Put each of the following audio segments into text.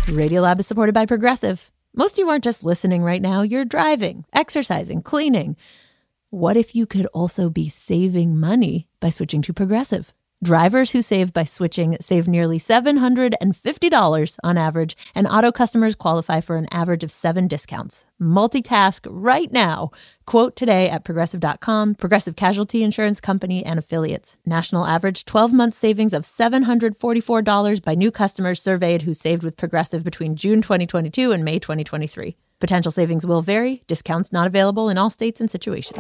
Radiolab is supported by Progressive. Most of you aren't just listening right now. You're driving, exercising, cleaning. What if you could also be saving money by switching to Progressive? Drivers who save by switching save nearly $750 on average, and auto customers qualify for an average of 7 discounts. Multitask right now. Quote today at Progressive.com. Progressive Casualty Insurance Company and Affiliates. National average 12-month savings of $744 by new customers surveyed who saved with Progressive between June 2022 and May 2023. Potential savings will vary. Discounts not available in all states and situations.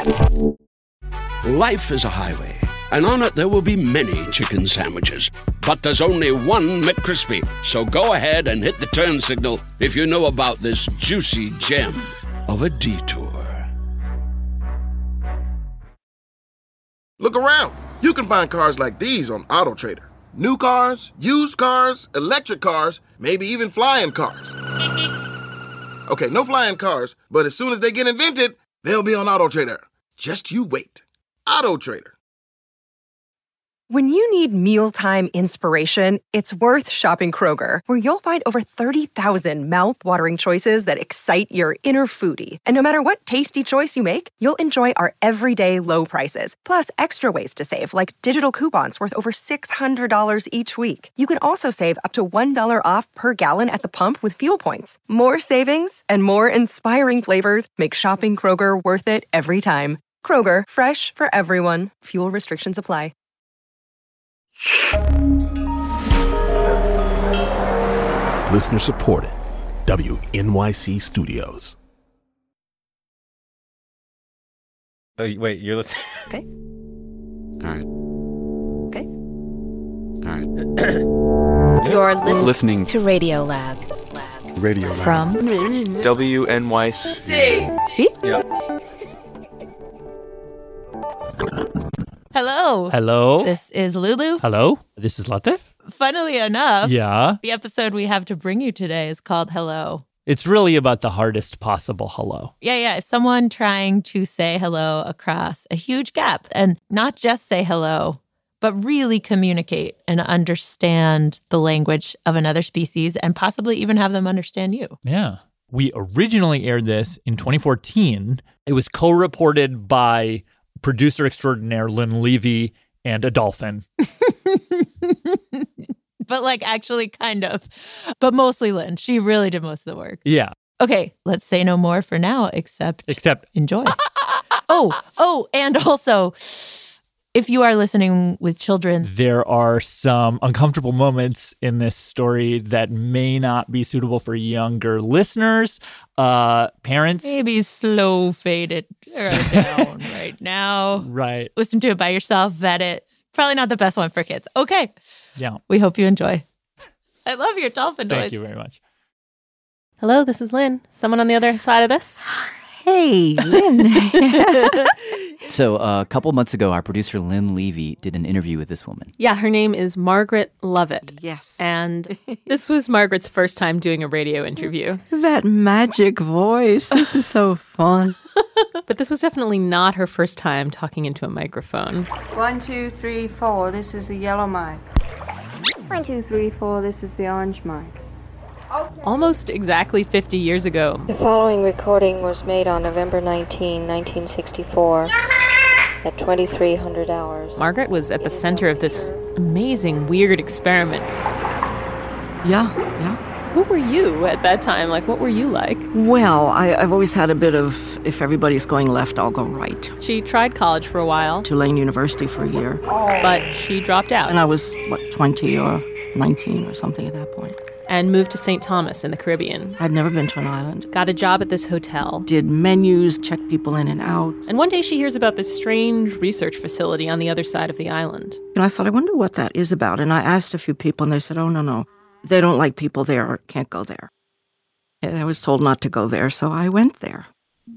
Life is a highway, and on it there will be many chicken sandwiches. But there's only one McCrispy. So go ahead and hit the turn signal if you know about this juicy gem of a detour. Look around. You can find cars like these on AutoTrader. New cars, used cars, electric cars, maybe even flying cars. Okay, no flying cars, but as soon as they get invented, they'll be on AutoTrader. Just you wait. AutoTrader. When you need mealtime inspiration, it's worth shopping Kroger, where you'll find over 30,000 mouth-watering choices that excite your inner foodie. And no matter what tasty choice you make, you'll enjoy our everyday low prices, plus extra ways to save, like digital coupons worth over $600 each week. You can also save up to $1 off per gallon at the pump with fuel points. More savings and more inspiring flavors make shopping Kroger worth it every time. Kroger, fresh for everyone. Fuel restrictions apply. Listener supported. WNYC Studios. Oh, wait, you're listening? Okay. All right. Okay. All right. You're listening to Radiolab. Radio From WNYC. See? Yeah. Hello. Hello. This is Lulu. Hello. This is Latif. Funnily enough, Yeah. the episode we have to bring you today is called Hello. It's really about the hardest possible hello. Yeah. If someone trying to say hello across a huge gap and not just say hello, but really communicate and understand the language of another species and possibly even have them understand you. Yeah. We originally aired this in 2014. It was co-reported by producer extraordinaire Lynn Levy and a dolphin. But actually kind of. But mostly Lynn. She really did most of the work. Yeah. Okay, let's say no more for now, except enjoy. And also, if you are listening with children, there are some uncomfortable moments in this story that may not be suitable for younger listeners. Parents. Maybe slow fade it down right now. Right. Listen to it by yourself, vet it. Probably not the best one for kids. Okay. Yeah. We hope you enjoy. I love your dolphin noise. Thank you very much. Hello, this is Lynn. Someone on the other side of this? Hey, Lynn. So a couple months ago, our producer Lynn Levy did an interview with this woman. Yeah, her name is Margaret Lovett. Yes. And this was Margaret's first time doing a radio interview. That magic voice. This is so fun. But this was definitely not her first time talking into a microphone. 1, 2, 3, 4. This is the yellow mic. 1, 2, 3, 4. This is the orange mic. Almost exactly 50 years ago. The following recording was made on November 19, 1964, at 2300 hours. Margaret was at the center of this amazing, weird experiment. Yeah. Who were you at that time? What were you like? Well, I've always had a bit of, if everybody's going left, I'll go right. She tried college for a while. Tulane University for a year. But she dropped out. And I was, 20 or 19 or something at that point. And moved to St. Thomas in the Caribbean. I'd never been to an island. Got a job at this hotel. Did menus, checked people in and out. And one day she hears about this strange research facility on the other side of the island. And I thought, I wonder what that is about. And I asked a few people, and they said, oh, no. They don't like people there or can't go there. And I was told not to go there, so I went there.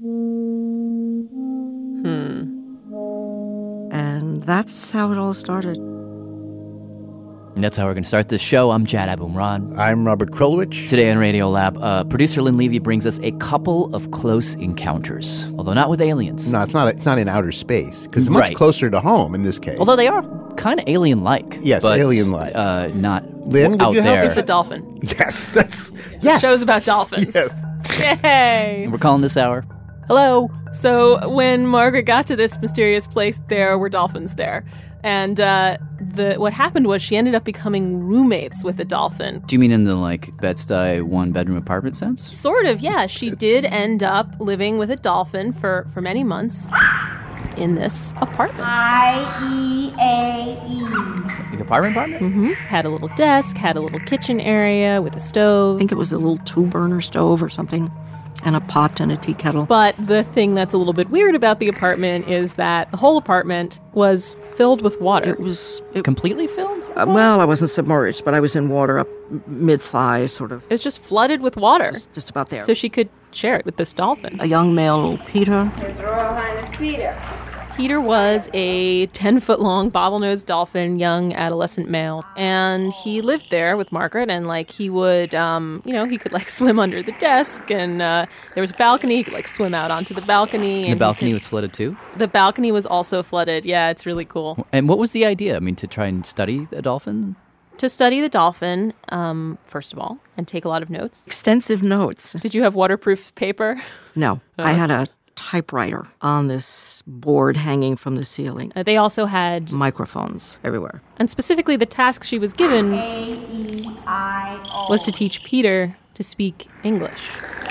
And that's how it all started. And that's how we're going to start this show. I'm Jad Abumrad. I'm Robert Krulwich. Today on Radiolab, producer Lynn Levy brings us a couple of close encounters, although not with aliens. No, it's not in outer space, because it's much closer to home in this case. Although they are kind of alien-like. Yes, but, alien-like. Not Lynn, would out you help? there. It's a dolphin. Yes, that's... The show's about dolphins. Yes. Yay! We're calling this hour. Hello. So when Margaret got to this mysterious place, there were dolphins there. And what happened was she ended up becoming roommates with a dolphin. Do you mean in the, like, Bed-Stuy one-bedroom apartment sense? Sort of, yeah. She did end up living with a dolphin for many months in this apartment. IEAE. Like apartment? Mm-hmm. Had a little desk, had a little kitchen area with a stove. I think it was a little 2-burner stove or something, and a pot and a tea kettle. But the thing that's a little bit weird about the apartment is that the whole apartment was filled with water. It was... completely filled? Well, I wasn't submerged, but I was in water up mid-thigh, sort of. It was just flooded with water. Just about there. So she could share it with this dolphin. A young male, Peter. His Royal Highness Peter. Peter was a 10-foot-long bottlenose dolphin, young adolescent male, and he lived there with Margaret, and, like, he would, he could, like, swim under the desk, and there was a balcony, he could, like, swim out onto the balcony. And the balcony was flooded too? The balcony was also flooded, yeah, it's really cool. And what was the idea? I mean, to try and study a dolphin? To study the dolphin, first of all, and take a lot of notes. Extensive notes. Did you have waterproof paper? No, I had a typewriter on this board hanging from the ceiling. They also had microphones everywhere. And specifically, the task she was given A-E-I-O. was to teach Peter to speak English.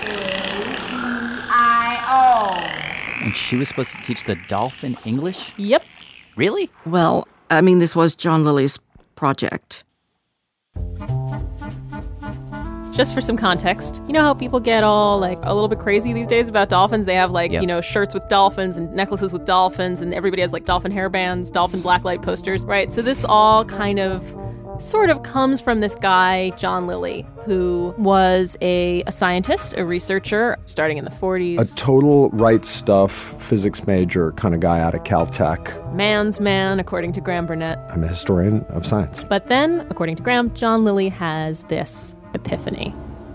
A-E-I-O. And she was supposed to teach the dolphin English? Yep. Really? Well, I mean, this was John Lilly's project. Just for some context, you know how people get all, like, a little bit crazy these days about dolphins? They have, like, shirts with dolphins and necklaces with dolphins, and everybody has, like, dolphin hairbands, dolphin blacklight posters, right? So this all kind of sort of comes from this guy, John Lilly, who was a scientist, a researcher, starting in the 40s. A total right stuff physics major kind of guy out of Caltech. Man's man, according to Graham Burnett. I'm a historian of science. But then, according to Graham, John Lilly has this epiphany.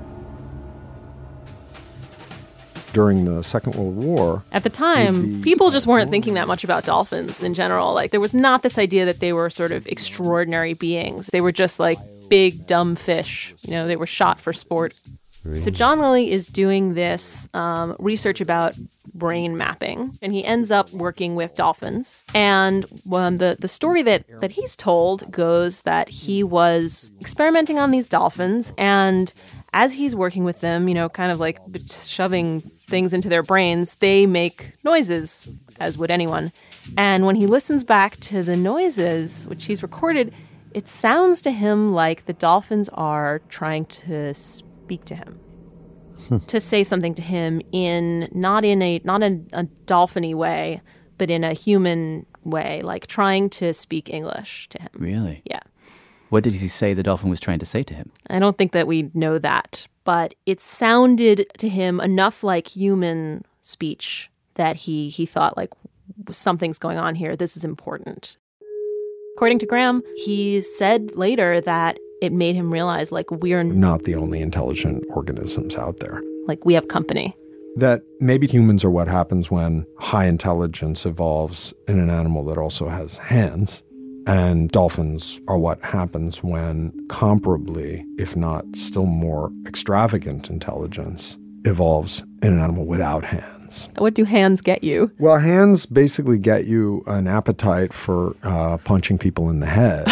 During the Second World War... At the time, people just weren't thinking that much about dolphins in general. Like, there was not this idea that they were sort of extraordinary beings. They were just, like, big, dumb fish. You know, they were shot for sport. So John Lilly is doing this research about brain mapping, and he ends up working with dolphins. And the story that he's told goes that he was experimenting on these dolphins, and as he's working with them, you know, kind of like shoving things into their brains, they make noises, as would anyone. And when he listens back to the noises, which he's recorded, it sounds to him like the dolphins are trying to speak to him, to say something to him not in a dolphin-y way, but in a human way, like trying to speak English to him. Really? Yeah. What did he say the dolphin was trying to say to him? I don't think that we know that, but it sounded to him enough like human speech that he thought, like, something's going on here. This is important. According to Graham, he said later that it made him realize, like, we're not the only intelligent organisms out there. Like, we have company. That maybe humans are what happens when high intelligence evolves in an animal that also has hands. And dolphins are what happens when comparably, if not still more extravagant intelligence evolves in an animal without hands. What do hands get you? Well, hands basically get you an appetite for punching people in the head.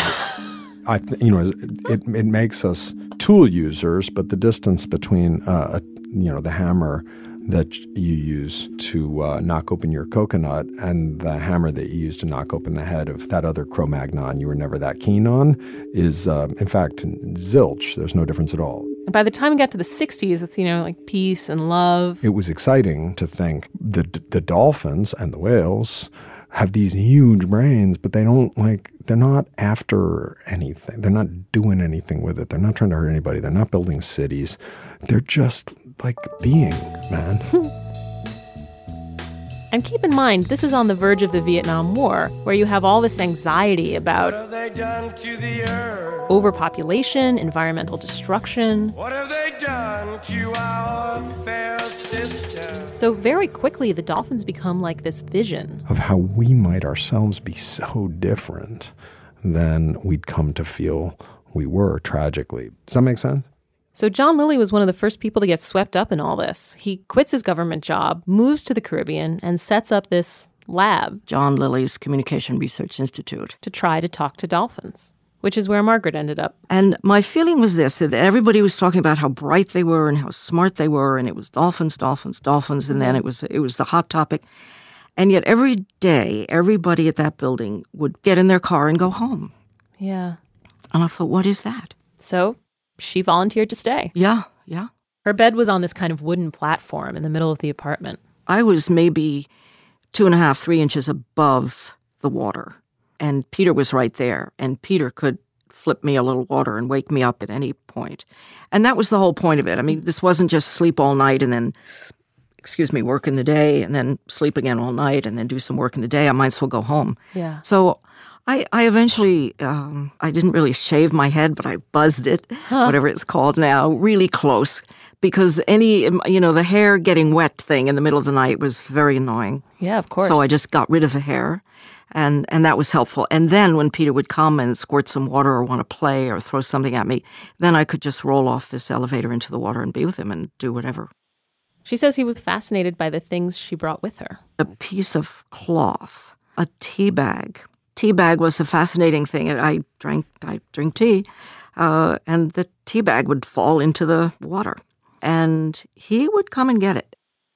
It makes us tool users, but the distance between the hammer that you use to knock open your coconut and the hammer that you use to knock open the head of that other Cro-Magnon you were never that keen on is, in fact, zilch. There's no difference at all. And by the time we got to the 60s with, like peace and love. It was exciting to think the dolphins and the whales have these huge brains, but they're not after anything. They're not doing anything with it. They're not trying to hurt anybody. They're not building cities. They're just like being, man. And keep in mind, this is on the verge of the Vietnam War, where you have all this anxiety about overpopulation, environmental destruction. What have they done to our fair sister? So very quickly, the dolphins become like this vision of how we might ourselves be so different than we'd come to feel we were, tragically. Does that make sense? So John Lilly was one of the first people to get swept up in all this. He quits his government job, moves to the Caribbean, and sets up this lab. John Lilly's Communication Research Institute. To try to talk to dolphins, which is where Margaret ended up. And my feeling was this, that everybody was talking about how bright they were and how smart they were, and it was dolphins, dolphins, dolphins, and then it was the hot topic. And yet every day, everybody at that building would get in their car and go home. Yeah. And I thought, what is that? So she volunteered to stay. Yeah. Her bed was on this kind of wooden platform in the middle of the apartment. I was maybe 2.5, 3 inches above the water. And Peter was right there. And Peter could flip me a little water and wake me up at any point. And that was the whole point of it. I mean, this wasn't just sleep all night and then, work in the day and then sleep again all night and then do some work in the day. I might as well go home. Yeah. So I eventually, I didn't really shave my head, but I buzzed it, whatever it's called now, really close. Because the hair getting wet thing in the middle of the night was very annoying. Yeah, of course. So I just got rid of the hair, and that was helpful. And then when Peter would come and squirt some water or want to play or throw something at me, then I could just roll off this elevator into the water and be with him and do whatever. She says he was fascinated by the things she brought with her. A piece of cloth, a tea bag. Tea bag was a fascinating thing. I drink tea, and the tea bag would fall into the water. And he would come and get it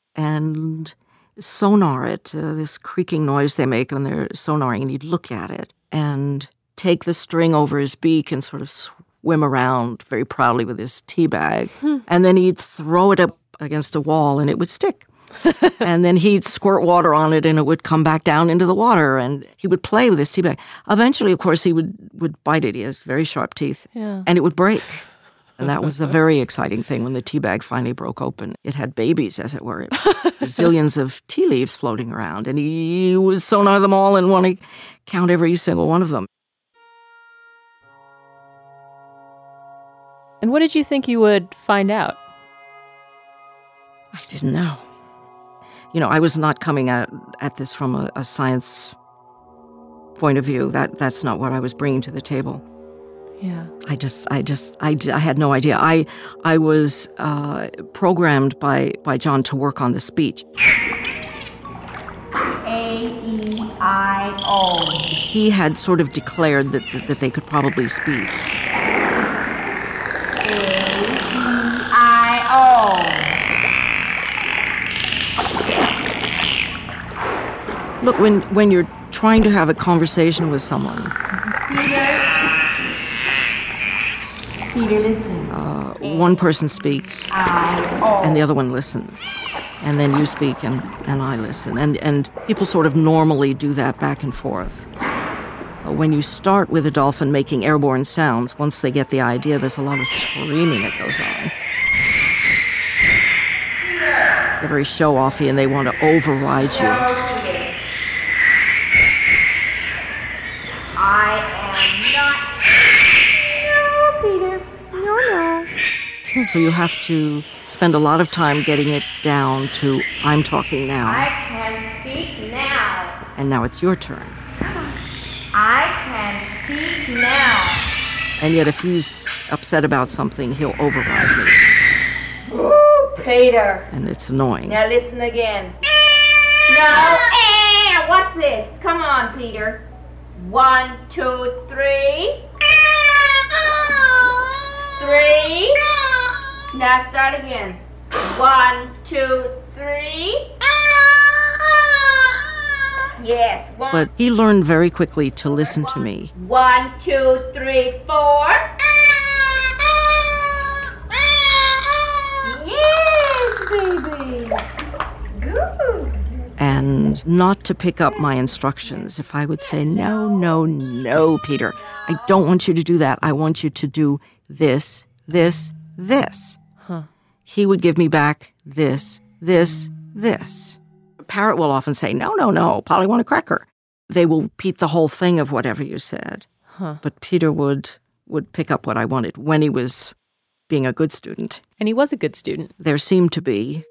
and sonar it, this creaking noise they make when they're sonaring, and he'd look at it and take the string over his beak and sort of swim around very proudly with his tea bag. And then he'd throw it up against a wall and it would stick. And then he'd squirt water on it and it would come back down into the water, and he would play with his tea bag. Eventually, of course, he would bite it. He has very sharp teeth. Yeah. And it would break. And that was a very exciting thing when the tea bag finally broke open. It had babies, as it were. Zillions of tea leaves floating around. And he would sonar them all and want to count every single one of them. And what did you think you would find out? I didn't know. I was not coming at this from a science point of view. That's not what I was bringing to the table. Yeah. I had no idea. I was programmed by John to work on the speech. A-E-I-O. He had sort of declared that they could probably speak. A-E-I-O. Look, when you're trying to have a conversation with someone, Peter, listen. One person speaks, and the other one listens. And then you speak, and I listen. And people sort of normally do that back and forth. When you start with a dolphin making airborne sounds, once they get the idea, there's a lot of screaming that goes on. They're very show-offy, and they want to override you. So you have to spend a lot of time getting it down to, I'm talking now. I can speak now. And now it's your turn. I can speak now. And yet if he's upset about something, he'll override me. Ooh, Peter. And it's annoying. Now listen again. No, what's this? Come on, Peter. 1, 2, 3. 3. Now start again. 1, 2, 3. Yes. 1. But he learned very quickly to listen to me. 1, 2, 3, 4. Yes, baby. Good. And not to pick up my instructions. If I would say, no, Peter, I don't want you to do that. I want you to do this, this, this. He would give me back this, this, this. A parrot will often say, no, Polly want a cracker. They will repeat the whole thing of whatever you said. But Peter would pick up what I wanted when he was being a good student. And he was a good student. There seemed to be,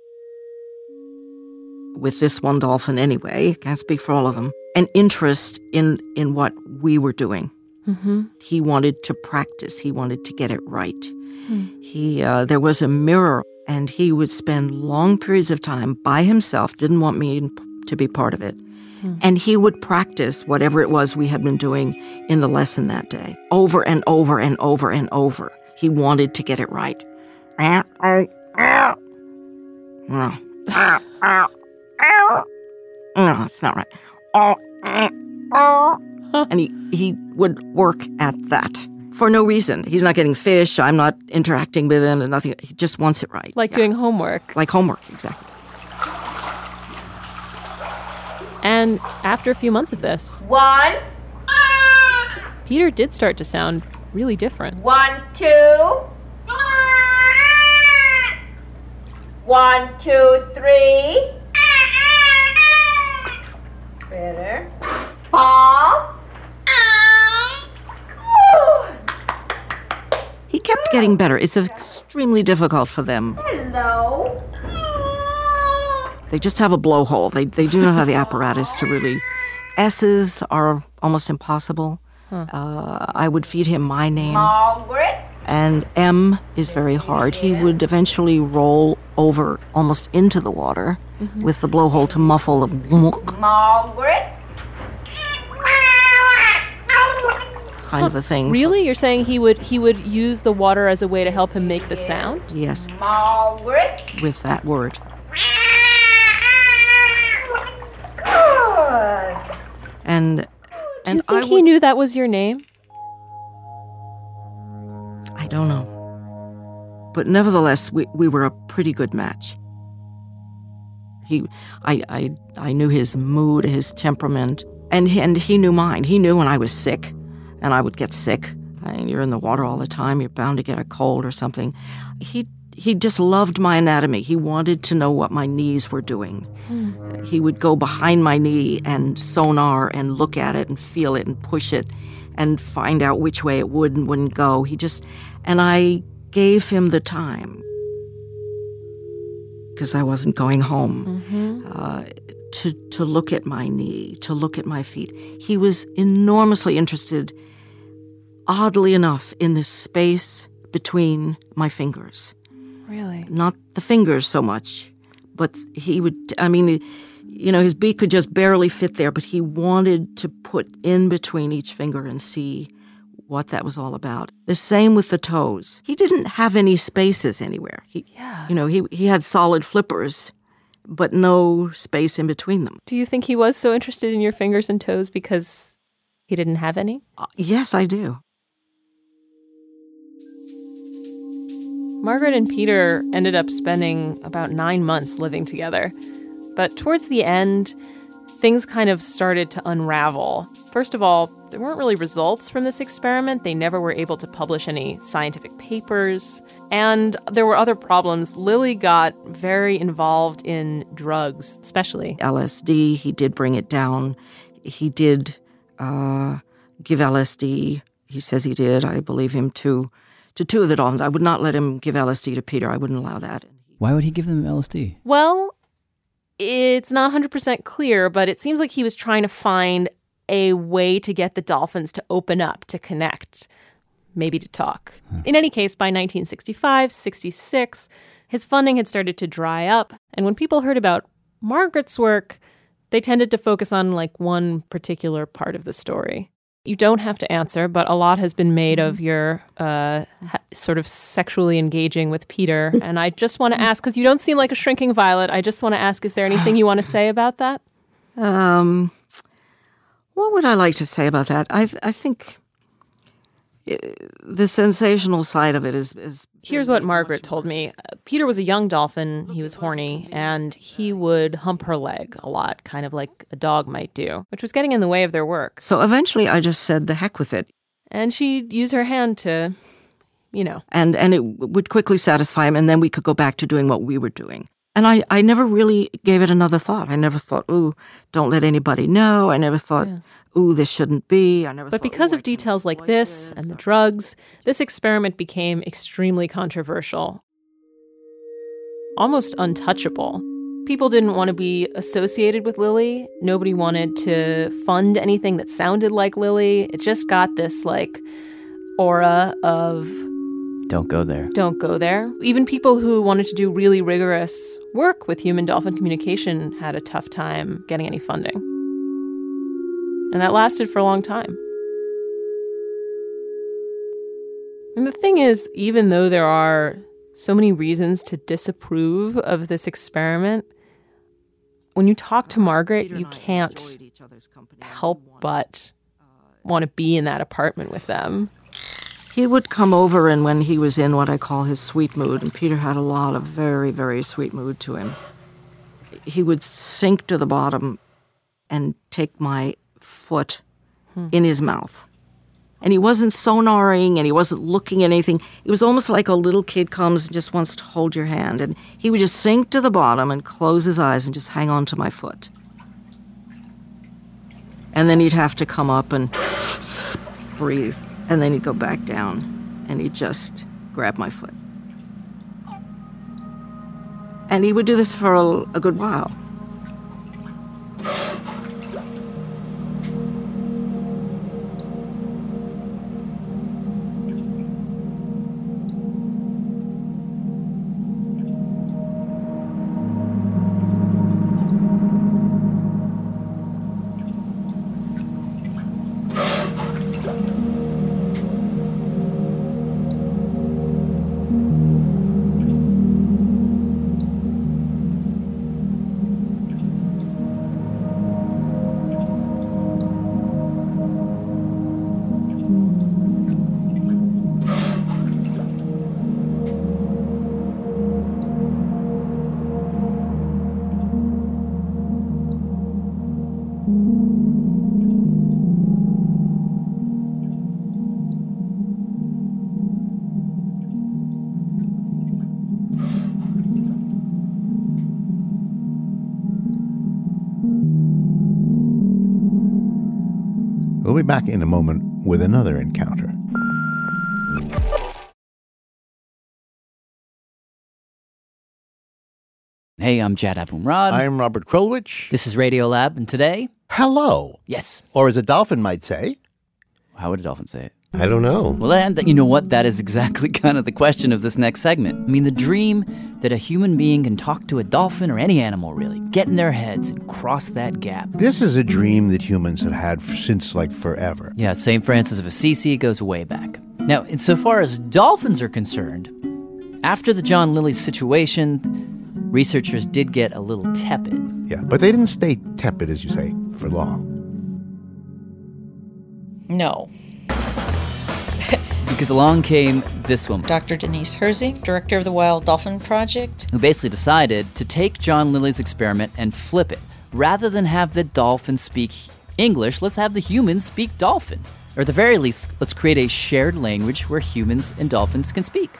with this one dolphin anyway, can't speak for all of them, an interest in what we were doing. Mm-hmm. He wanted to practice. He wanted to get it right. There was a mirror, and he would spend long periods of time by himself, didn't want me to be part of it. And he would practice whatever it was we had been doing in the lesson that day, over and over and over and over. He wanted to get it right. No, that's not right. And he would work at that for no reason. He's not getting fish. I'm not interacting with him and nothing. He just wants it right. Like doing homework. Like homework, exactly. And after a few months of this, 1, Peter did start to sound really different. 1, 2. 1, 2, 3. Better. Fall. He kept getting better. It's extremely difficult for them. Hello. They just have a blowhole. They do not have the apparatus to really... S's are almost impossible. I would feed him my name. Margaret. And M is very hard. He would eventually roll over almost into the water with the blowhole to muffle the... Margaret. kind of a thing. Really? You're saying he would use the water as a way to help him make the sound? Yes. Margaret. With that word. Good. And Do you think he knew that was your name? I don't know. But nevertheless, we were a pretty good match. I knew his mood, his temperament, and he knew mine. He knew when I was sick, and I would get sick. You're in the water all the time. You're bound to get a cold or something. He just loved my anatomy. He wanted to know what my knees were doing. He would go behind my knee and sonar and look at it and feel it and push it and find out which way it would and wouldn't go. And I gave him the time because I wasn't going home to look at my knee, to look at my feet. He was enormously interested, oddly enough, in the space between my fingers. Really? Not the fingers so much, but he would, his beak could just barely fit there, but he wanted to put in between each finger and see what that was all about. The same with the toes. He didn't have any spaces anywhere. He had solid flippers, but no space in between them. Do you think he was so interested in your fingers and toes because he didn't have any? Yes, I do. Margaret and Peter ended up spending about 9 months living together. But towards the end, things kind of started to unravel. First of all, there weren't really results from this experiment. They never were able to publish any scientific papers. And there were other problems. Lily got very involved in drugs, especially LSD. He did bring it down. He did give LSD. He says he did. I believe him to two of the dolphins. I would not let him give LSD to Peter. I wouldn't allow that. Why would he give them LSD? Well, it's not 100% clear, but it seems like he was trying to find a way to get the dolphins to open up, to connect, maybe to talk. In any case, by 1965, 66, his funding had started to dry up. And when people heard about Margaret's work, they tended to focus on one particular part of the story. You don't have to answer, but a lot has been made of your sort of sexually engaging with Peter. And I just want to ask, because you don't seem like a shrinking violet, I just want to ask, is there anything you want to say about that? What would I like to say about that? I think the sensational side of it is... Here's what Margaret told me. Peter was a young dolphin. He was horny, and he would hump her leg a lot, kind of like a dog might do, which was getting in the way of their work. So eventually I just said, the heck with it. And she'd use her hand to, And it would quickly satisfy him, and then we could go back to doing what we were doing. And I never really gave it another thought. I never thought, ooh, don't let anybody know. I never thought, ooh, this shouldn't be. But because of details like this and the drugs, this experiment became extremely controversial, almost untouchable. People didn't want to be associated with Lily. Nobody wanted to fund anything that sounded like Lily. It just got this, like, aura of... Don't go there. Don't go there. Even people who wanted to do really rigorous work with human-dolphin communication had a tough time getting any funding. And that lasted for a long time. And the thing is, even though there are so many reasons to disapprove of this experiment, when you talk to Margaret, you can't help but want to be in that apartment with them. He would come over, and when he was in what I call his sweet mood, and Peter had a lot of very, very sweet mood to him, he would sink to the bottom and take my foot in his mouth. And he wasn't sonaring, and he wasn't looking at anything. It was almost like a little kid comes and just wants to hold your hand. And he would just sink to the bottom and close his eyes and just hang on to my foot. And then he'd have to come up and breathe. And then he'd go back down, and he'd just grab my foot. And he would do this for a good while. We'll be back in a moment with another encounter. Hey, I'm Jad Abumrad. I'm Robert Krulwich. This is Radiolab, and today... Hello. Yes. Or as a dolphin might say. How would a dolphin say it? I don't know. Well, and you know what? That is exactly kind of the question of this next segment. I mean, the dream that a human being can talk to a dolphin or any animal, really, get in their heads and cross that gap. This is a dream that humans have had since, like, forever. Yeah, St. Francis of Assisi goes way back. Now, insofar as dolphins are concerned, after the John Lilly situation, researchers did get a little tepid. Yeah, but they didn't stay tepid, as you say, for long. No. Because along came this woman. Dr. Denise Hersey, director of the Wild Dolphin Project. Who basically decided to take John Lilly's experiment and flip it. Rather than have the dolphin speak English, let's have the humans speak dolphin. Or at the very least, let's create a shared language where humans and dolphins can speak.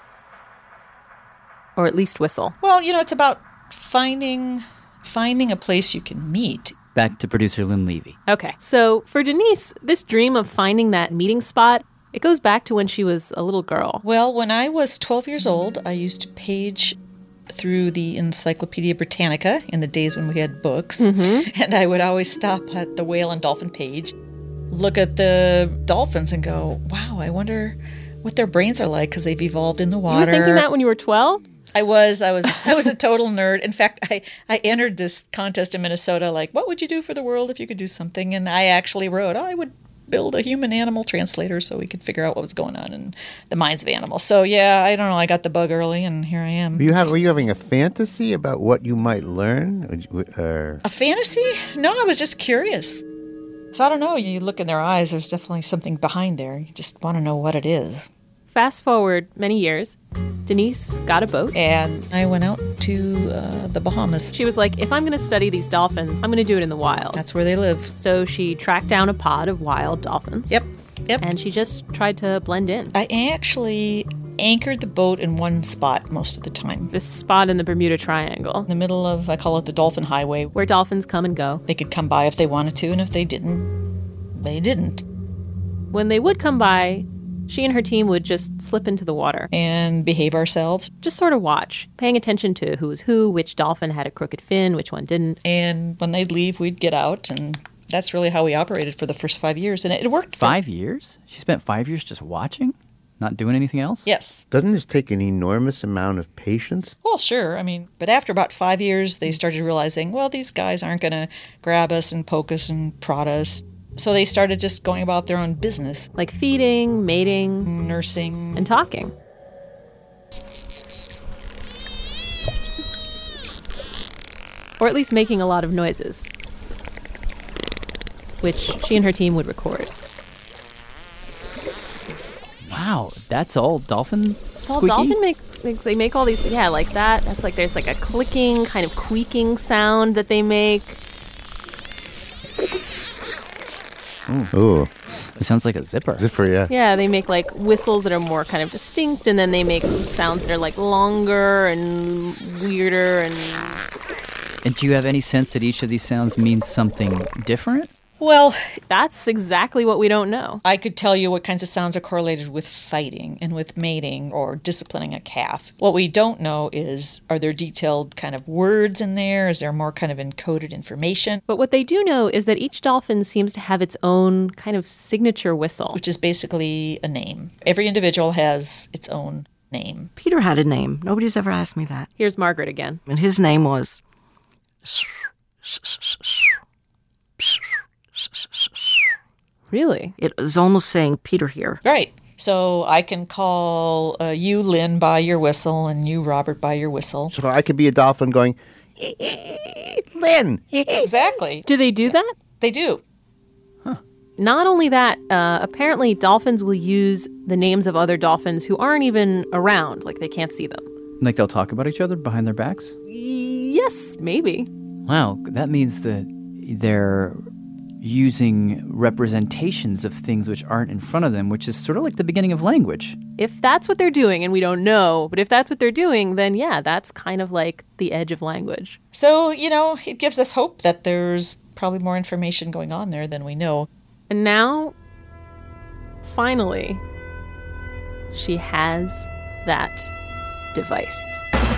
Or at least whistle. Well, you know, it's about finding a place you can meet. Back to producer Lynn Levy. Okay, so for Denise, this dream of finding that meeting spot, it goes back to when she was a little girl. Well, when I was 12 years old, I used to page through the Encyclopedia Britannica in the days when we had books. Mm-hmm. And I would always stop at the whale and dolphin page, look at the dolphins and go, wow, I wonder what their brains are like because they've evolved in the water. You were thinking that when you were 12? I was a total nerd. In fact, I entered this contest in Minnesota, like, what would you do for the world if you could do something? And I actually wrote, I would build a human-animal translator so we could figure out what was going on in the minds of animals. So, yeah, I don't know. I got the bug early, and here I am. Were you having a fantasy about what you might learn? A fantasy? No, I was just curious. So I don't know. You look in their eyes, there's definitely something behind there. You just want to know what it is. Fast forward many years, Denise got a boat. And I went out to the Bahamas. She was like, if I'm going to study these dolphins, I'm going to do it in the wild. That's where they live. So she tracked down a pod of wild dolphins. Yep. And she just tried to blend in. I actually anchored the boat in one spot most of the time. This spot in the Bermuda Triangle. In the middle of, I call it the Dolphin Highway. Where dolphins come and go. They could come by if they wanted to, and if they didn't, they didn't. When they would come by, She and her team would just slip into the water and behave ourselves. Just sort of watch, paying attention to who was who, which dolphin had a crooked fin, which one didn't. And when they'd leave, we'd get out, and that's really how we operated for the first 5 years, and it worked. 5 years? She spent 5 years just watching? Not doing anything else? Yes. Doesn't this take an enormous amount of patience? Well, sure. But after about 5 years, they started realizing, well, these guys aren't going to grab us and poke us and prod us. So they started just going about their own business. Like feeding, mating, nursing, and talking. Or at least making a lot of noises, which she and her team would record. Wow, that's all dolphin squeaky? All dolphin makes. They make all these, like that. That's like, there's like a clicking, kind of creaking sound that they make. Ooh. It sounds like a zipper. Zipper, yeah. Yeah, they make like whistles that are more kind of distinct, and then they make sounds that are like longer and weirder. And do you have any sense that each of these sounds means something different? Well, that's exactly what we don't know. I could tell you what kinds of sounds are correlated with fighting and with mating or disciplining a calf. What we don't know is, are there detailed kind of words in there? Is there more kind of encoded information? But what they do know is that each dolphin seems to have its own kind of signature whistle. Which is basically a name. Every individual has its own name. Peter had a name. Nobody's ever asked me that. Here's Margaret again. And his name was... Really? It was almost saying Peter here. Right. So I can call you, Lynn, by your whistle, and you, Robert, by your whistle. So I could be a dolphin going, Lynn. Exactly. Do they do that? They do. Not only that, apparently dolphins will use the names of other dolphins who aren't even around, like they can't see them. Like they'll talk about each other behind their backs? Yes, maybe. Wow, that means that they're using representations of things which aren't in front of them, which is sort of like the beginning of language. If that's what they're doing, and we don't know, but if that's what they're doing, then yeah, that's kind of like the edge of language. So, it gives us hope that there's probably more information going on there than we know. And now, finally, she has that device.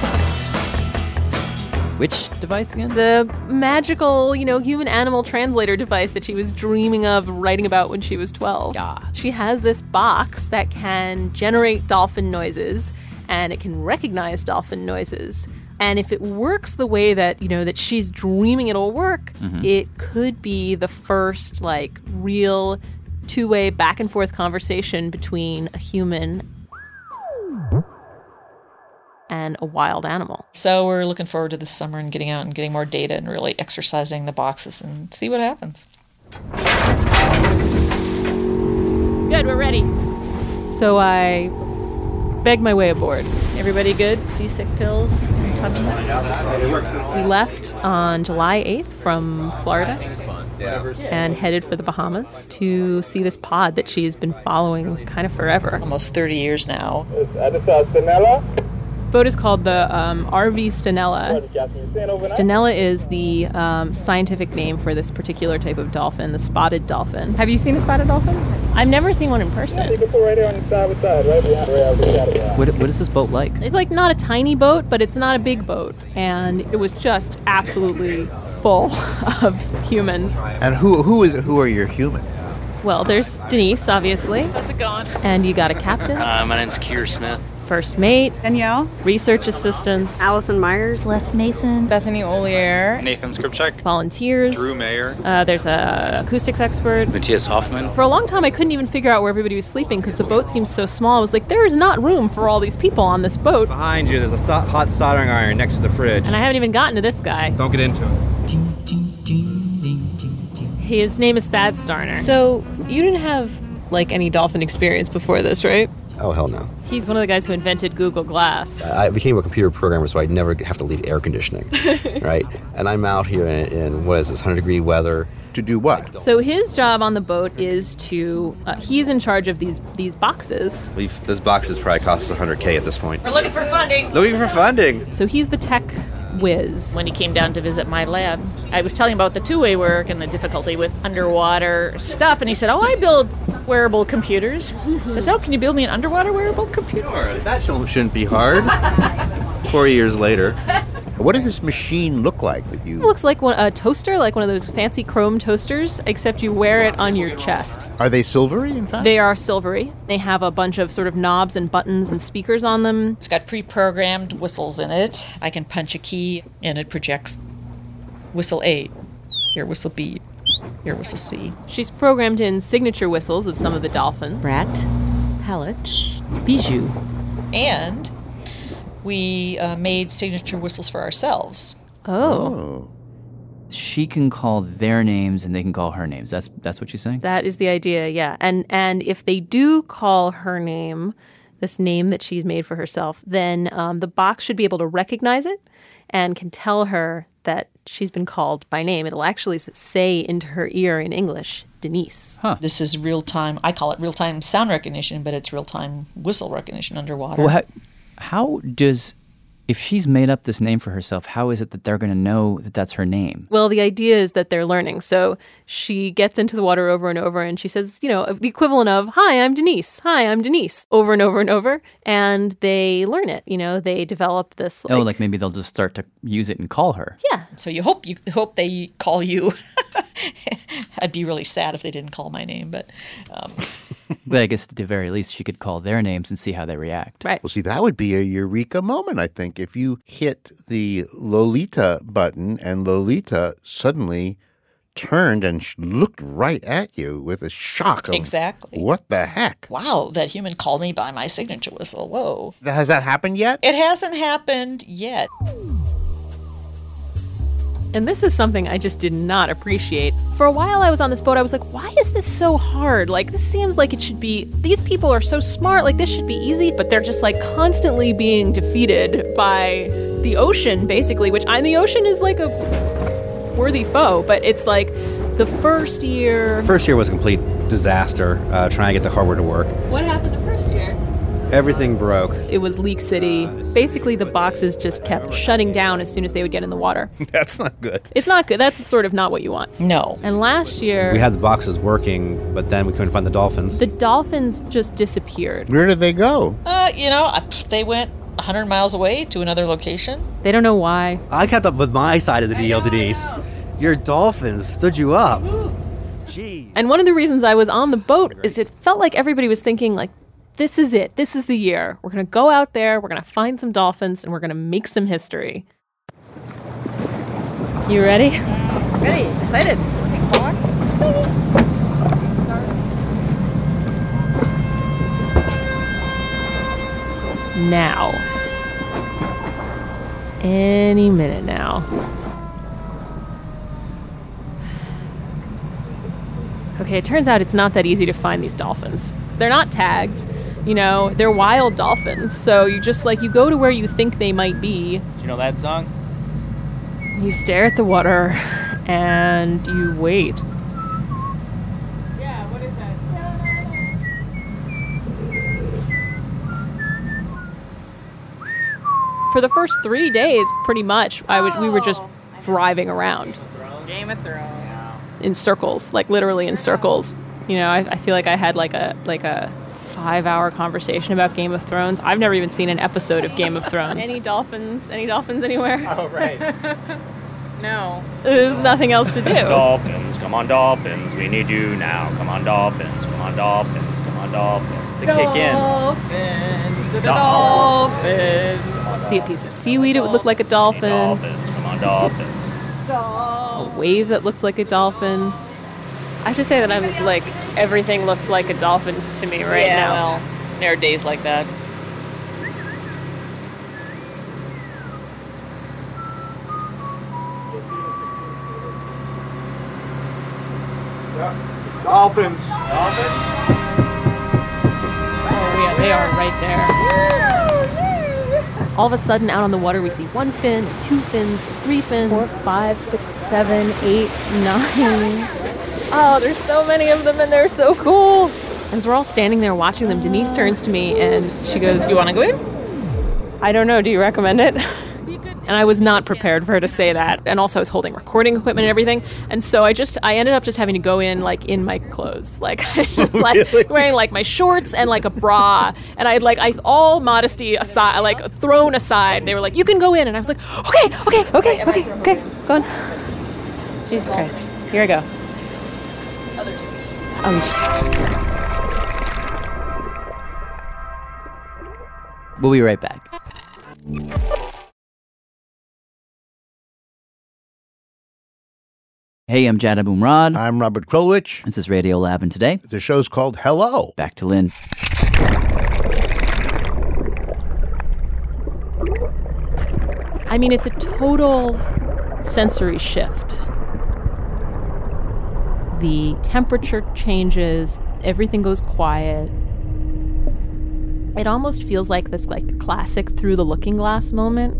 Which device again? The magical, human-animal translator device that she was dreaming of writing about when she was 12. Yeah. She has this box that can generate dolphin noises, and it can recognize dolphin noises. And if it works the way that, that she's dreaming it'll work, it could be the first, real two-way back-and-forth conversation between a human and a wild animal. So we're looking forward to this summer and getting out and getting more data and really exercising the boxes and see what happens. Good, we're ready. So I begged my way aboard. Everybody good? Seasick pills and tummies? We left on July 8th from Florida and headed for the Bahamas to see this pod that she's been following kind of forever. Almost 30 years now. Boat is called the RV Stenella. Stenella is the scientific name for this particular type of dolphin, the spotted dolphin. Have you seen a spotted dolphin? I've never seen one in person. What is this boat like? It's like not a tiny boat, but it's not a big boat. And it was just absolutely full of humans. And who are your humans? Well, there's Denise, obviously. How's it going? And you got a captain. My name's Keir Smith. First mate. Danielle. Research assistants. Allison Myers. Les Mason. Bethany Olier. Nathan Skripchak. Volunteers. Drew Mayer. There's a acoustics expert. Matthias Hoffman. For a long time, I couldn't even figure out where everybody was sleeping because the boat seemed so small. I was like, there is not room for all these people on this boat. Behind you, there's a hot soldering iron next to the fridge. And I haven't even gotten to this guy. Don't get into it. His name is Thad Starner. So you didn't have, any dolphin experience before this, right? Oh, hell no. He's one of the guys who invented Google Glass. I became a computer programmer so I'd never have to leave air conditioning, right? And I'm out here in 100-degree weather. To do what? So his job on the boat is to, he's in charge of these boxes. Those boxes probably cost us $100K at this point. We're looking for funding. Looking for funding. So he's the tech whiz. When he came down to visit my lab, I was telling him about the two-way work and the difficulty with underwater stuff, and he said, I build wearable computers. I said, can you build me an underwater wearable computer? Sure, that shouldn't be hard. 4 years later. What does this machine look like that you... It looks like a toaster, like one of those fancy chrome toasters, except you wear it on your chest. Are they silvery, in fact? They are silvery. They have a bunch of sort of knobs and buttons and speakers on them. It's got pre-programmed whistles in it. I can punch a key, and it projects whistle A, your whistle B, your whistle C. She's programmed in signature whistles of some of the dolphins. Rat, Pellet, Bijou. And we made signature whistles for ourselves. Oh. She can call their names and they can call her names. That's what you're saying? That is the idea, yeah. And if they do call her name, this name that she's made for herself, then the box should be able to recognize it and can tell her that she's been called by name. It'll actually say into her ear in English, Denise. Huh. This is real-time, I call it real-time sound recognition, but it's real-time whistle recognition underwater. Well, how does, if she's made up this name for herself, how is it that they're going to know that that's her name? Well, the idea is that they're learning. So she gets into the water over and over and she says, the equivalent of, hi, I'm Denise. Hi, I'm Denise. Over and over and over. And they learn it. They develop this. Like maybe they'll just start to use it and call her. Yeah. So you hope they call you. I'd be really sad if they didn't call my name, but... But I guess at the very least, she could call their names and see how they react. Right. Well, see, that would be a eureka moment, I think, if you hit the Lolita button and Lolita suddenly turned and looked right at you with a shock of, exactly. What the heck? Wow, that human called me by my signature whistle. Whoa. Has that happened yet? It hasn't happened yet. And this is something I just did not appreciate. For a while I was on this boat, I was like, why is this so hard? This seems like it should be, these people are so smart, this should be easy, but they're just constantly being defeated by the ocean, basically, the ocean is like a worthy foe, but it's the first year... First year was a complete disaster, trying to get the hardware to work. What happened the first year? Everything broke. It was Leak City. Basically, the boxes just kept shutting down as soon as they would get in the water. That's not good. It's not good. That's sort of not what you want. No. And last year... We had the boxes working, but then we couldn't find the dolphins. The dolphins just disappeared. Where did they go? They went 100 miles away to another location. They don't know why. I kept up with my side of the deal, Denise. Your dolphins stood you up. Gee. And one of the reasons I was on the boat is it felt like everybody was thinking, this is it. This is the year. We're going to go out there, we're going to find some dolphins, and we're going to make some history. You ready? Ready. Excited. Box. Now. Any minute now. Okay, it turns out it's not that easy to find these dolphins. They're not tagged. They're wild dolphins. So you just you go to where you think they might be. Do you know that song? You stare at the water and you wait. Yeah, what is that? For the first 3 days, pretty much, we were just driving around. Game of Thrones. In circles, literally in circles. I feel like I had a 5-hour conversation about Game of Thrones. I've never even seen an episode of Game of Thrones. Any dolphins anywhere? Oh, right. No. There's nothing else to do. Dolphins, come on, dolphins. We need you now. Come on, dolphins. Come on, dolphins. Come on, dolphins. To kick in. Dolphins. See a piece of seaweed, it would look like a dolphin. Dolphins, come on, dolphins. A wave that looks like a dolphin. I have to say that I'm everything looks like a dolphin to me right now. Well, there are days like that. Dolphins. Oh, yeah, they are right there. All of a sudden, out on the water, we see 1 fin, 2 fins, 3 fins. 4, 5, 6, 7, 8, 9. Oh, there's so many of them, and they're so cool. As we're all standing there watching them, Denise turns to me, and she goes, You want to go in? I don't know. Do you recommend it? You could And I was not prepared for her to say that. And also I was holding recording equipment and everything. And so I ended up just having to go in like in my clothes. Like I just like wearing like my shorts and like a bra. And I all modesty aside, like thrown aside, they were like, you can go in. And I was like, okay, go on. Jesus Christ. Here I go. Other species. We'll be right back. Hey, I'm Jad Abumrad. I'm Robert Krulwich. This is Radio Lab, and today the show's called Hello. Back to Lynn. I mean, it's a total sensory shift. The temperature changes, everything goes quiet. It almost feels like this like classic through the looking glass moment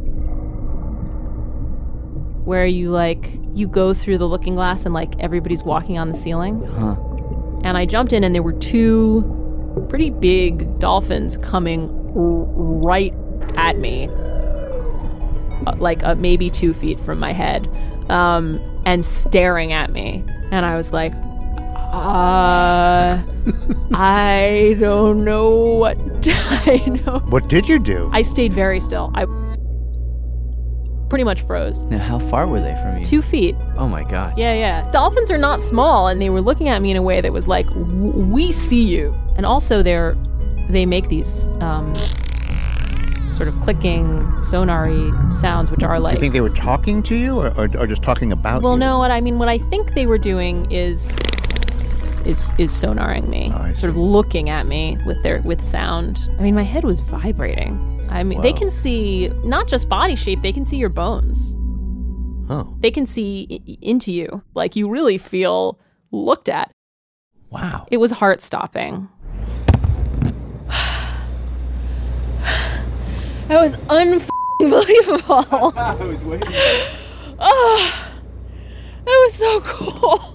where you go through the looking glass and like everybody's walking on the ceiling. Huh. And I jumped in and there were two pretty big dolphins coming right at me, like maybe 2 feet from my head, and staring at me. And I was like, I don't know what I know. What did you do? I stayed very still. I pretty much froze. Now, how far were they from you? 2 feet. Oh my God. Yeah. Dolphins are not small, and they were looking at me in a way that was like, we see you. And also they make these sort of clicking, sonar-y sounds, which are like... You think they were talking to you or just talking about you? Well, no, what I think they were doing is sonaring me, sort of looking at me with sound. I mean, my head was vibrating. I mean, They can see not just body shape, they can see your bones. Oh. They can see into you. Like, you really feel looked at. Wow. It was heart-stopping. That was unbelievable. I was waiting. Oh, that was so cool.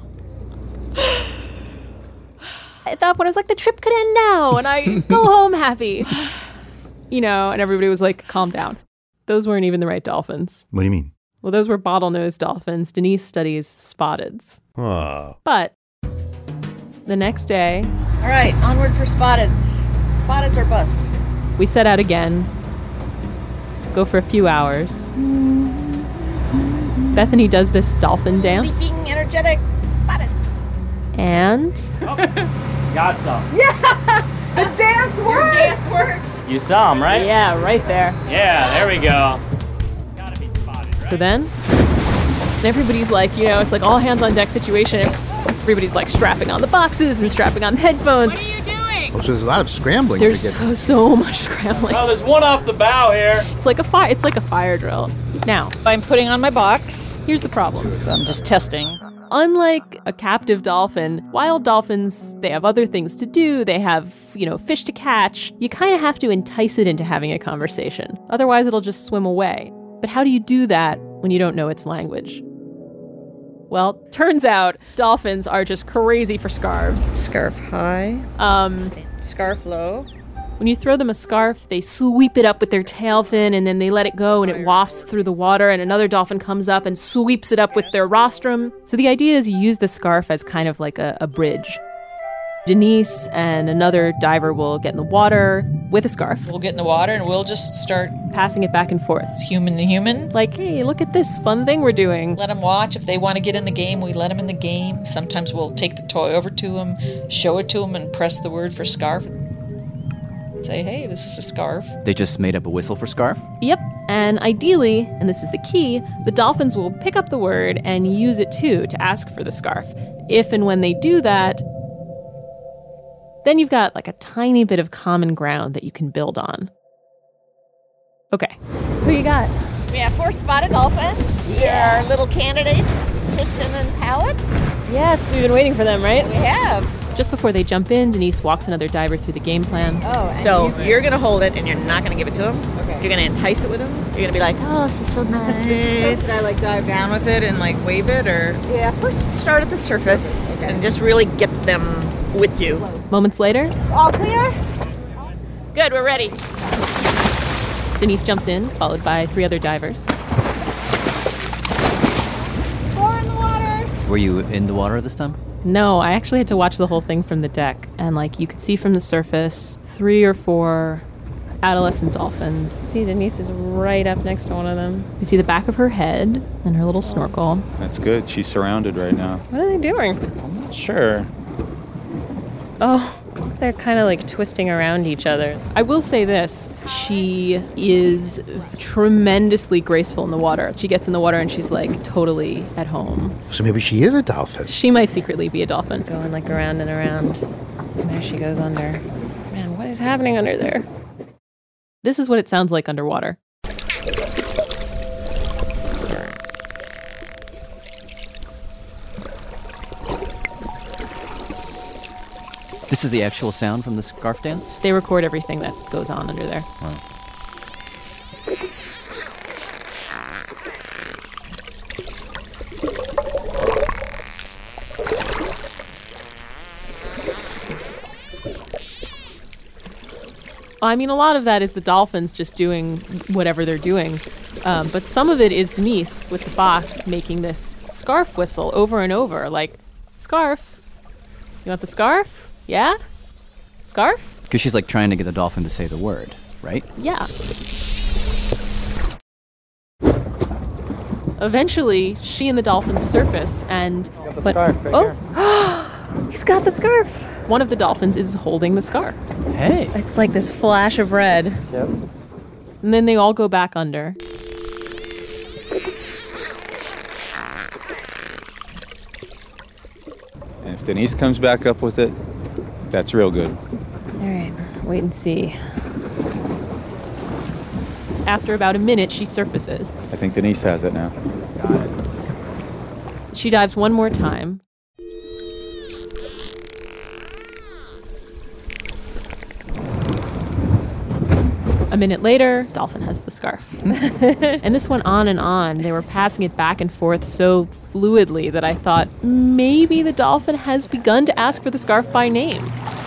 At that point, I was like, the trip could end now, and I go home happy. And everybody was like, calm down. Those weren't even the right dolphins. What do you mean? Well, those were bottlenose dolphins. Denise studies spotteds. Oh. But the next day... All right, onward for spotteds. Spotteds or bust. We set out again. Go for a few hours. Bethany does this dolphin dance. Leaping, energetic, spotteds. And... Got some. Yeah! The dance worked! Your dance worked! You saw him, right? Yeah, right there. Yeah, there we go. So then, everybody's like, it's like all hands on deck situation. Everybody's like strapping on the boxes and strapping on the headphones. What are you doing? Oh, so there's a lot of scrambling. There's so much scrambling. Oh, there's one off the bow here. It's like a fire drill. Now, I'm putting on my box. Here's the problem. So I'm just testing. Unlike a captive dolphin, wild dolphins, they have other things to do. They have, fish to catch. You kind of have to entice it into having a conversation. Otherwise, it'll just swim away. But how do you do that when you don't know its language? Well, turns out dolphins are just crazy for scarves. Scarf high. Scarf low. When you throw them a scarf, they sweep it up with their tail fin, and then they let it go, and it wafts through the water, and another dolphin comes up and sweeps it up with their rostrum. So the idea is you use the scarf as kind of like a bridge. Denise and another diver will get in the water with a scarf. We'll get in the water, and we'll just start passing it back and forth. It's human to human. Like, hey, look at this fun thing we're doing. Let them watch. If they want to get in the game, we let them in the game. Sometimes we'll take the toy over to them, show it to them, and press the word for scarf. Say, hey, this is a scarf. They just made up a whistle for scarf? Yep. And ideally, and this is the key, the dolphins will pick up the word and use it too to ask for the scarf. If and when they do that, then you've got like a tiny bit of common ground that you can build on. Okay. Who you got? We have 4 spotted dolphins. They're our little candidates, Kristen and Pallet. Yes, we've been waiting for them, right? We have. Just before they jump in, Denise walks another diver through the game plan. Oh, so you're going to hold it, and you're not going to give it to him. Okay. You're going to entice it with him. You're going to be like, oh, this is so nice. Should I like dive down with it and like wave it, or? Yeah, first start at the surface and just really get them with you. Moments later. All clear? Good, we're ready. Denise jumps in, followed by 3 other divers. 4 in the water. Were you in the water this time? No, I actually had to watch the whole thing from the deck. And, like, you could see from the surface 3 or 4 adolescent dolphins. See, Denise is right up next to one of them. You see the back of her head and her little snorkel. That's good. She's surrounded right now. What are they doing? I'm not sure. Oh, they're kind of like twisting around each other. I will say this. She is tremendously graceful in the water. She gets in the water and she's like totally at home. So maybe she is a dolphin. She might secretly be a dolphin. Going like around and around. And there she goes under. Man, what is happening under there? This is what it sounds like underwater. This is the actual sound from the scarf dance? They record everything that goes on under there. Wow. I mean, a lot of that is the dolphins just doing whatever they're doing. But some of it is Denise with the box making this scarf whistle over and over. Like, scarf. You want the scarf? Yeah? Scarf? Because she's like trying to get the dolphin to say the word, right? Yeah. Eventually, she and the dolphins surface and... Got the scarf right here. He's got the scarf. One of the dolphins is holding the scarf. Hey. It's like this flash of red. Yep. And then they all go back under. And if Denise comes back up with it, that's real good. All right, wait and see. After about a minute, she surfaces. I think Denise has it now. Got it. She dives one more time. A minute later, dolphin has the scarf. And this went on and on. They were passing it back and forth so fluidly that I thought maybe the dolphin has begun to ask for the scarf by name.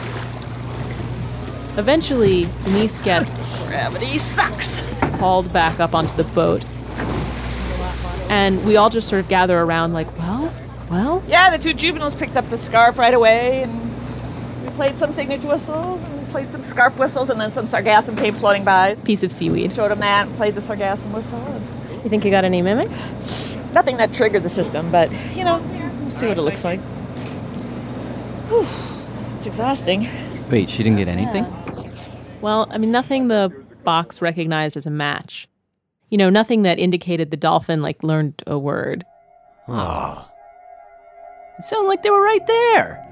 Eventually, Denise gets Gravity sucks. hauled back up onto the boat. And we all just sort of gather around like, well? Yeah, the 2 juveniles picked up the scarf right away, and we played some signature whistles, and played some scarf whistles, and then some sargassum came floating by. Piece of seaweed. Showed them that, and played the sargassum whistle. And you think you got any mimic? Nothing that triggered the system, but, you know, we'll see what it looks like. Whew. It's exhausting. Wait, she didn't get anything? Well, I mean, nothing the box recognized as a match. You know, nothing that indicated the dolphin, like, learned a word. Oh. It sounded like they were right there.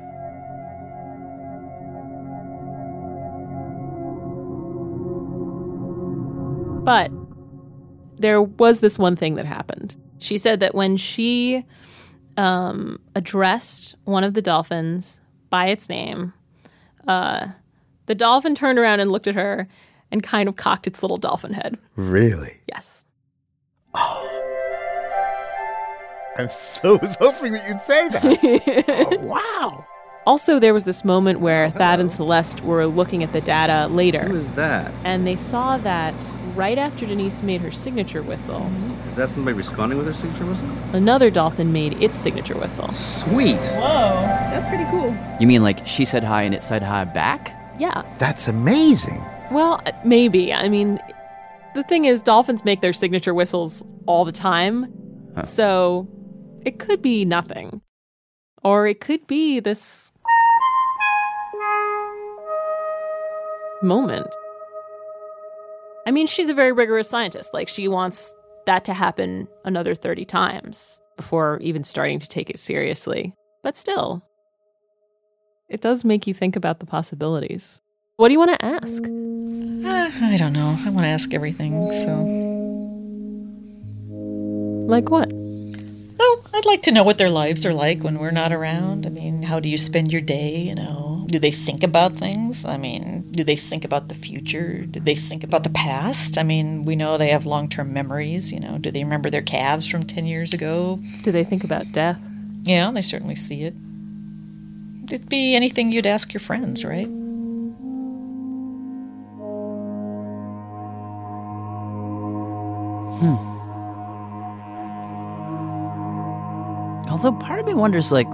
But there was this one thing that happened. She said that when she addressed one of the dolphins by its name, the dolphin turned around and looked at her and kind of cocked its little dolphin head. Really? Yes. Oh. I was hoping that you'd say that. Oh, wow. Also, there was this moment where Thad and Celeste were looking at the data later. Who is that? And they saw that right after Denise made her signature whistle, Is that somebody responding with their signature whistle? another dolphin made its signature whistle. Sweet. Whoa, that's pretty cool. You mean like she said hi and it said hi back? Yeah. That's amazing. Well, maybe. I mean, the thing is, dolphins make their signature whistles all the time. Huh. So it could be nothing. Or it could be this moment. I mean, she's a very rigorous scientist. Like, she wants that to happen another 30 times before even starting to take it seriously. But still, it does make you think about the possibilities. What do you want to ask? I don't know. I want to ask everything, so... Like what? Well, I'd like to know what their lives are like when we're not around. I mean, how do you spend your day, you know? Do they think about things? I mean, do they think about the future? Do they think about the past? I mean, we know they have long-term memories, you know. Do they remember their calves from 10 years ago? Do they think about death? Yeah, they certainly see it. It'd be anything you'd ask your friends, right? Although part of me wonders, like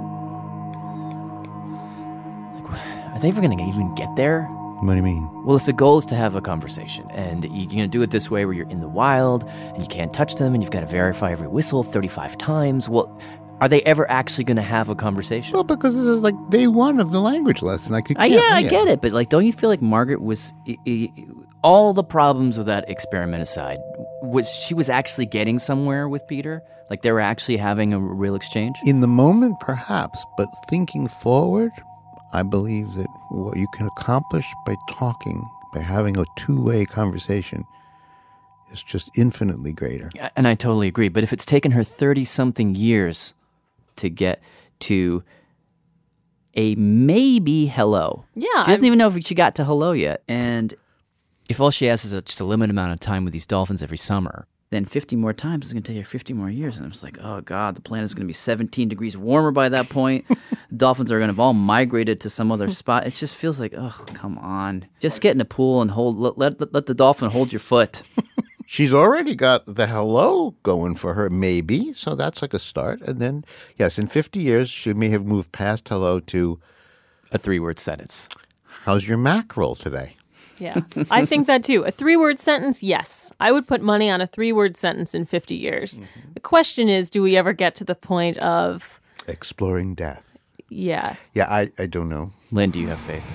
are they ever going to even get there? What do you mean? Well, if the goal is to have a conversation, and you're going to do it this way where you're in the wild, and you can't touch them, and you've got to verify every whistle 35 times, well, are they ever actually going to have a conversation? Well, because this is like day one of the language lesson. I get it, but like, don't you feel like Margaret was... all the problems of that experiment aside, she was actually getting somewhere with Peter? Like they were actually having a real exchange? In the moment, perhaps, but thinking forward, I believe that what you can accomplish by talking, by having a two-way conversation, is just infinitely greater. And I totally agree. But if it's taken her 30-something years to get to a maybe hello. Yeah. She doesn't even know if she got to hello yet. And if all she has is just a limited amount of time with these dolphins every summer, then 50 more times is going to take her 50 more years. And I'm just like, oh, God, the planet's going to be 17 degrees warmer by that point. Dolphins are going to have all migrated to some other spot. It just feels like, oh, come on. Just get in a pool and let the dolphin hold your foot. She's already got the hello going for her, maybe. So that's like a start. And then, yes, in 50 years, she may have moved past hello to a 3-word sentence. How's your mackerel today? Yeah, I think that too. A 3-word sentence, yes. I would put money on a 3-word sentence in 50 years. Mm-hmm. The question is, do we ever get to the point of... exploring death. Yeah. Yeah, I don't know. Lynn, do you have faith?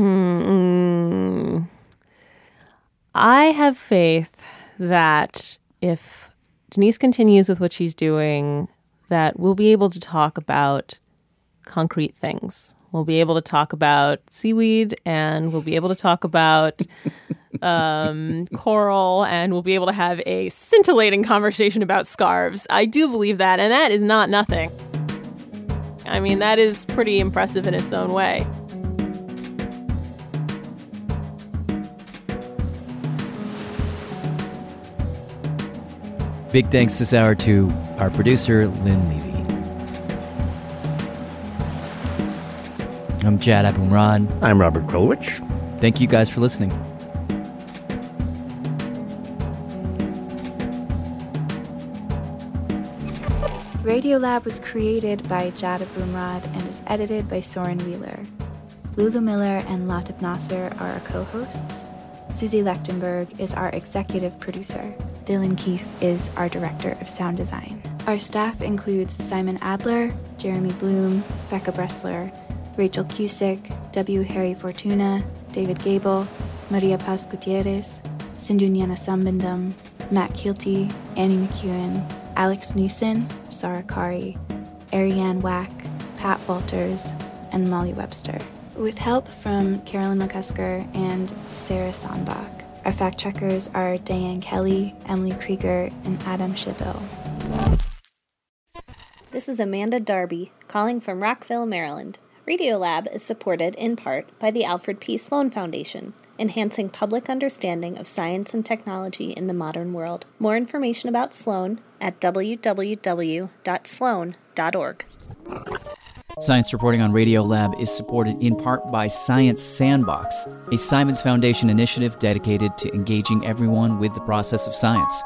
I have faith that if Denise continues with what she's doing, that we'll be able to talk about concrete things. We'll be able to talk about seaweed, and we'll be able to talk about coral, and we'll be able to have a scintillating conversation about scarves. I do believe that, and that is not nothing. I mean, that is pretty impressive in its own way. Big thanks this hour to our producer, Lynn Levy. I'm Jad Abumrad. I'm Robert Krulwich. Thank you guys for listening. Radiolab was created by Jad Abumrad and is edited by Soren Wheeler. Lulu Miller and Latif Nasser are our co-hosts. Susie Lechtenberg is our executive producer. Dylan Keefe is our director of sound design. Our staff includes Simon Adler, Jeremy Bloom, Becca Bressler, Rachel Cusick, W. Harry Fortuna, David Gable, Maria Paz Gutierrez, Sindhu Sambandam, Matt Keelty, Annie McEwen, Alex Neeson, Sarah Kari, Ariane Wack, Pat Walters, and Molly Webster, with help from Carolyn McCusker and Sarah Sonbach. Our fact checkers are Diane Kelly, Emily Krieger, and Adam Schibbel. This is Amanda Darby, calling from Rockville, Maryland. Radiolab is supported in part by the Alfred P. Sloan Foundation, enhancing public understanding of science and technology in the modern world. More information about Sloan at www.sloan.org. Science reporting on Radiolab is supported in part by Science Sandbox, a Simons Foundation initiative dedicated to engaging everyone with the process of science.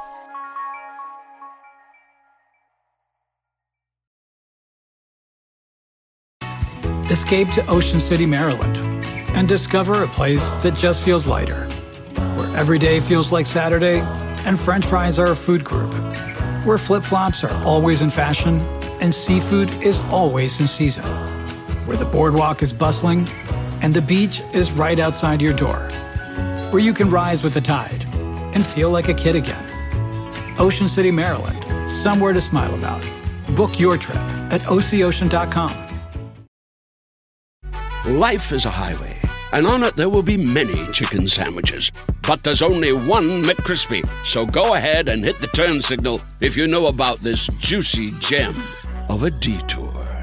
Escape to Ocean City, Maryland, and discover a place that just feels lighter, where every day feels like Saturday and French fries are a food group, where flip-flops are always in fashion and seafood is always in season, where the boardwalk is bustling and the beach is right outside your door, where you can rise with the tide and feel like a kid again. Ocean City, Maryland, somewhere to smile about. Book your trip at OCOcean.com. Life is a highway, and on it there will be many chicken sandwiches. But there's only one McCrispy, so go ahead and hit the turn signal if you know about this juicy gem of a detour.